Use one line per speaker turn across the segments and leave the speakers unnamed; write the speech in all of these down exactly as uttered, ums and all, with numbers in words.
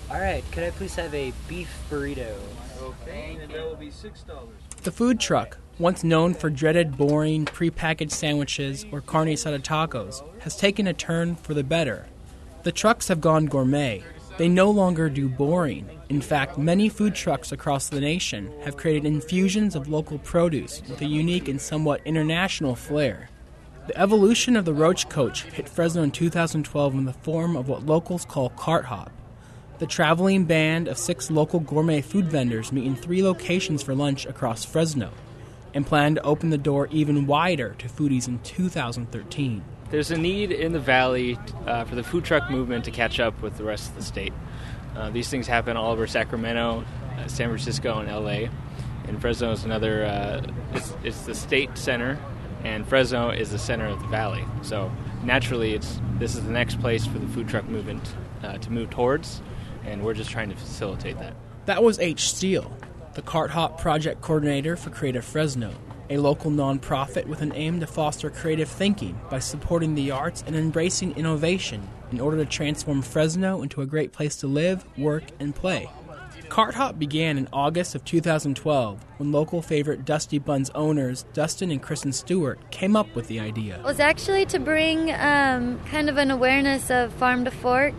All right, could I please have a beef burrito?
Okay, and that will be six dollars.
The food truck, once known for dreaded, boring, prepackaged sandwiches or carne asada tacos, has taken a turn for the better. The trucks have gone gourmet. They no longer do boring. In fact, many food trucks across the nation have created infusions of local produce with a unique and somewhat international flair. The evolution of the Roach Coach hit Fresno in two thousand twelve in the form of what locals call cart hop. The traveling band of six local gourmet food vendors meet in three locations for lunch across Fresno and plan to open the door even wider to foodies in two thousand thirteen.
There's a need in the valley uh, for the food truck movement to catch up with the rest of the state. Uh, these things happen all over Sacramento, uh, San Francisco, and L A. And Fresno is another, uh, it's, it's the state center, and Fresno is the center of the valley. So naturally, it's this is the next place for the food truck movement uh, to move towards, and we're just trying to facilitate that.
That was H. Steele, the Cart Hop project coordinator for Creative Fresno, a local nonprofit with an aim to foster creative thinking by supporting the arts and embracing innovation in order to transform Fresno into a great place to live, work, and play. Cart Hop began in August of two thousand twelve when local favorite Dusty Buns owners Dustin and Kristen Stewart came up with the idea.
It was actually to bring um, kind of an awareness of farm to fork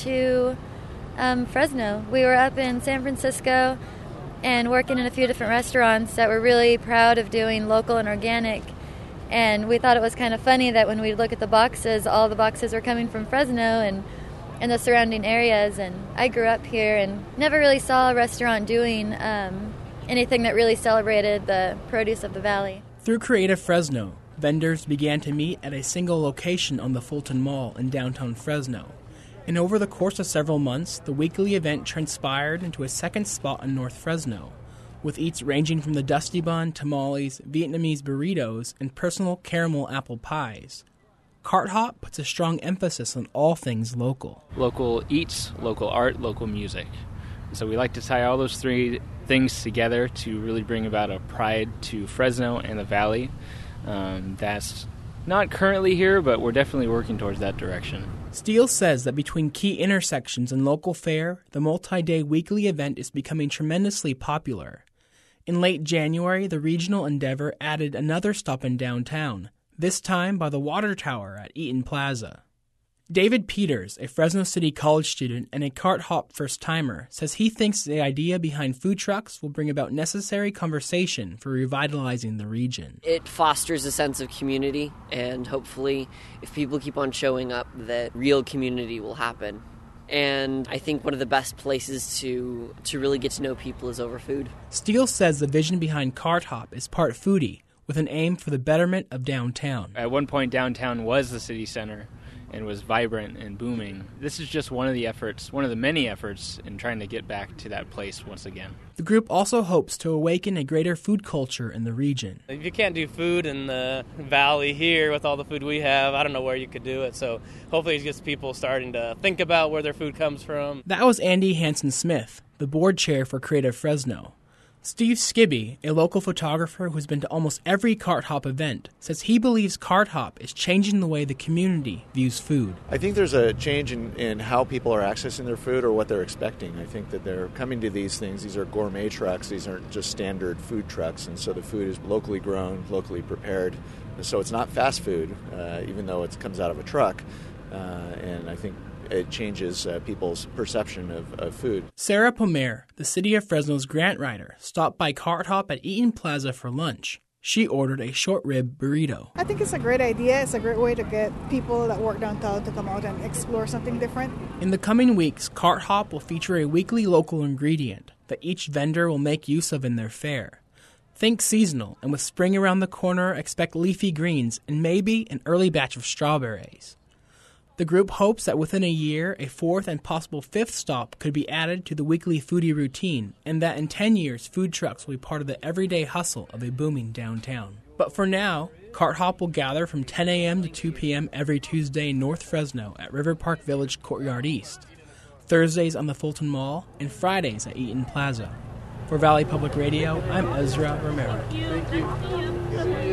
to um, Fresno. We were up in San Francisco and working in a few different restaurants that were really proud of doing local and organic. And we thought it was kind of funny that when we look at the boxes, all the boxes were coming from Fresno and, and the surrounding areas. And I grew up here and never really saw a restaurant doing um, anything that really celebrated the produce of the valley.
Through Creative Fresno, vendors began to meet at a single location on the Fulton Mall in downtown Fresno. And over the course of several months, the weekly event transpired into a second spot in North Fresno, with eats ranging from the Dusty Bun, tamales, Vietnamese burritos, and personal caramel apple pies. Cart Hop puts a strong emphasis on all things local.
Local eats, local art, local music. So we like to tie all those three things together to really bring about a pride to Fresno and the Valley. Um, that's not currently here, but we're definitely working towards that direction.
Steele says that between key intersections and local fare, the multi-day weekly event is becoming tremendously popular. In late January, the regional endeavor added another stop in downtown, this time by the Water Tower at Eaton Plaza. David Peters, a Fresno City College student and a Cart Hop first-timer, says he thinks the idea behind food trucks will bring about necessary conversation for revitalizing the region.
It fosters a sense of community, and hopefully, if people keep on showing up, that real community will happen. And I think one of the best places to, to really get to know people is over food.
Steele says the vision behind Cart Hop is part foodie, with an aim for the betterment of downtown.
At one point, downtown was the city center and was vibrant and booming. This is just one of the efforts, one of the many efforts in trying to get back to that place once again.
The group also hopes to awaken a greater food culture in the region.
If you can't do food in the valley here with all the food we have, I don't know where you could do it. So hopefully it gets people starting to think about where their food comes from.
That was Andy Hansen-Smith, the board chair for Creative Fresno. Steve Skibby, a local photographer who's been to almost every Cart Hop event, says he believes Cart Hop is changing the way the community views food.
I think there's a change in, in how people are accessing their food or what they're expecting. I think that they're coming to these things. These are gourmet trucks. These aren't just standard food trucks. And so the food is locally grown, locally prepared. And so it's not fast food, uh, even though it comes out of a truck. Uh, and I think it changes uh, people's perception of, of food.
Sarah Pomer, the City of Fresno's grant writer, stopped by Cart Hop at Eaton Plaza for lunch. She ordered a short rib burrito.
I think it's a great idea. It's a great way to get people that work downtown to come out and explore something different.
In the coming weeks, Cart Hop will feature a weekly local ingredient that each vendor will make use of in their fare. Think seasonal, and with spring around the corner, expect leafy greens and maybe an early batch of strawberries. The group hopes that within a year, a fourth and possible fifth stop could be added to the weekly foodie routine, and that in ten years, food trucks will be part of the everyday hustle of a booming downtown. But for now, Cart Hop will gather from ten a.m. to two p.m. every Tuesday in North Fresno at River Park Village Courtyard East, Thursdays on the Fulton Mall, and Fridays at Eaton Plaza. For Valley Public Radio, I'm Ezra Romero.
Thank you.